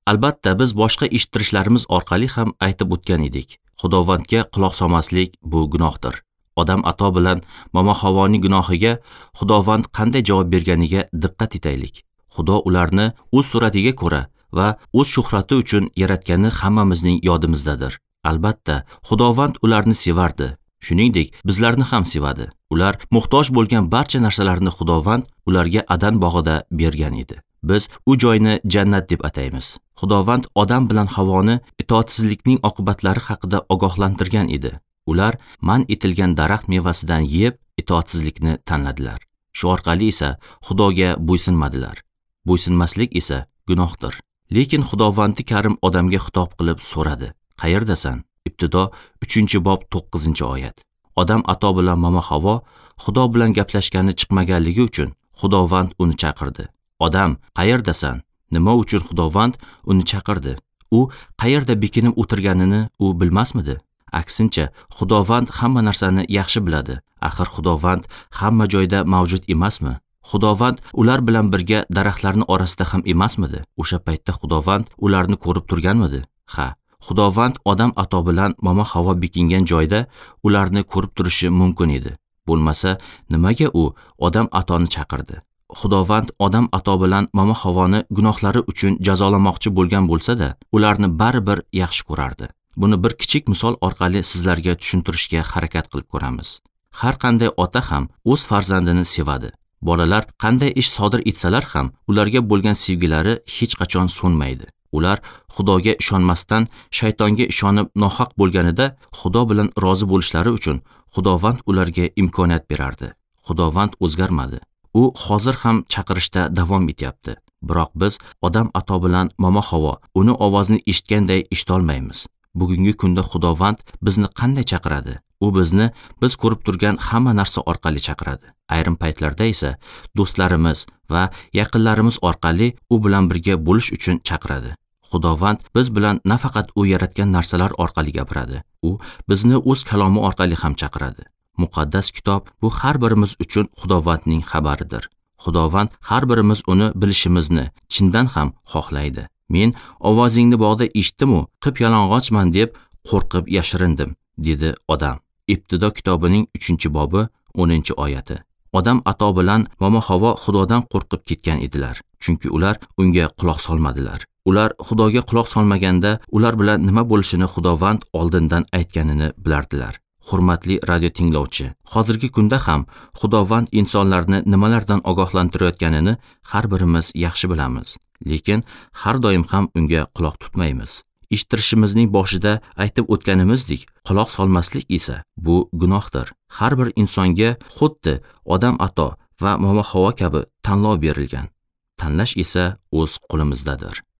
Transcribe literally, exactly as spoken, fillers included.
Albatta, biz boshqa eshittirishlarimiz orqali ham aytib o'tgan edik. Xudovandga quloq solmaslik bu gunohdir. Odam Ato bilan Momo Havoning gunohiga Xudovand qanday javob berganiga diqqat etaylik. Xudo ularni o'z suratiga ko'ra va o'z shuhrati uchun yaratgani hammamizning yodimizdadir. Albatta, Xudovand ularni sevardi. Shuningdek, bizlarni ham sevadi. Ular muhtoj bo'lgan barcha narsalarni Xudovand ularga Adan bog'ida bergan edi. Biz u joyni jannat deb ataymiz. Xudovand Odam bilan Havoni itoatsizlikning oqibatlari haqida ogohlantirgan edi. Ular man etilgan daraxt mevasidan yeb itoatsizlikni tanladilar. Shu orqali esa Xudoga bo'ysunmadilar. Bo'ysunmaslik esa gunohdir. Lekin Xudovandi Karim odamga xitob qilib so'radi: "Qayerdasan?" Ibtido uchinchi bob to'qqizinchi oyat. Odam Ato bilan Momo Havo Xudo bilan gaplashgani chiqmaganligi uchun Xudovand uni chaqirdi. "Odam, qayerdasan?" Nima uchun Xudovand uni chaqirdi? U qayerda bekinib o'tirganini u bilmasmidi? Aksincha, Xudovand hamma narsani yaxshi biladi. Axir Xudovand hamma joyda mavjud emasmi? Xudovand ular bilan birga daraxtlarning orasida ham emasmidi? O'sha paytda Xudovand ularni ko'rib turganmidi? Ha, Xudovand Odam Ato bilan Momo Havo bekingan joyda ularni ko'rib turishi mumkin edi. Bo'lmasa, nimaga u Odam Atoni chaqirdi? Xudovand Odam Ato bilan Momo Havoni gunohlari uchun jazolamoqchi bo'lgan bo'lsa-da, ularni baribir yaxshi ko'rardi. Buni bir kichik misol orqali sizlarga tushuntirishga harakat qilib ko'ramiz. Har qanday ota ham o'z farzandini sevadi. Bolalar qanday ish sodir etsalar ham, ularga bo'lgan sevgilari hech qachon so'nmaydi. Ular Xudoga ishonmasdan shaytonga ishonib nohaq bo'lganida Xudo bilan rozi bo'lishlari uchun Xudovand ularga imkoniyat berardi. Xudovand o'zgarmadi. U hozir ham chaqirishda davom etyapti. Biroq biz Odam Ato bilan Momo Havo uni ovozini eshitganday eshitolmaymiz. Bugungi kunda Xudovand bizni qanday chaqiradi? U bizni biz ko'rib turgan hamma narsa orqali chaqiradi. Ayrim paytlarda esa do'stlarimiz va yaqinlarimiz orqali u bilan birga bo'lish uchun chaqiradi. Xudovand biz bilan nafaqat u yaratgan narsalar orqali gapiradi, u bizni o'z kalomi orqali ham chaqiradi. Muqaddas kitob bu har birimiz uchun Xudovandning xabaridir. Xudovand har birimiz uni bilishimizni chindan ham xohlaydi. Men ovozingni bog'da eshitdim-u, qip-yalang'ochman deb qo'rqib yashirindim, dedi odam. Ibtido kitobining uchinchi bobi o'ninchi oyati. Odam Ato bilan Momo Havo Xudodan qo'rqib ketgan edilar, chunki ular unga quloq solmadilar. Ular Xudoga quloq solmaganda ular bilan nima bo'lishini Xudovand oldindan aytganini bilardilar. Hurmatli radio tinglovchi, hozirgi kunda ham Xudovand insonlarni nimalardan ogohlantirayotganini har birimiz yaxshi bilamiz. Lekin har doim ham unga quloq tutmaymiz. Eshittirishimizning boshida aytib o'tganimizdek, quloq solmaslik esa bu gunohdir. Har bir insonga xuddi Odam Ato va Momo Havo kabi tanlov berilgan. Tanlash esa o'z qo'limizdadir.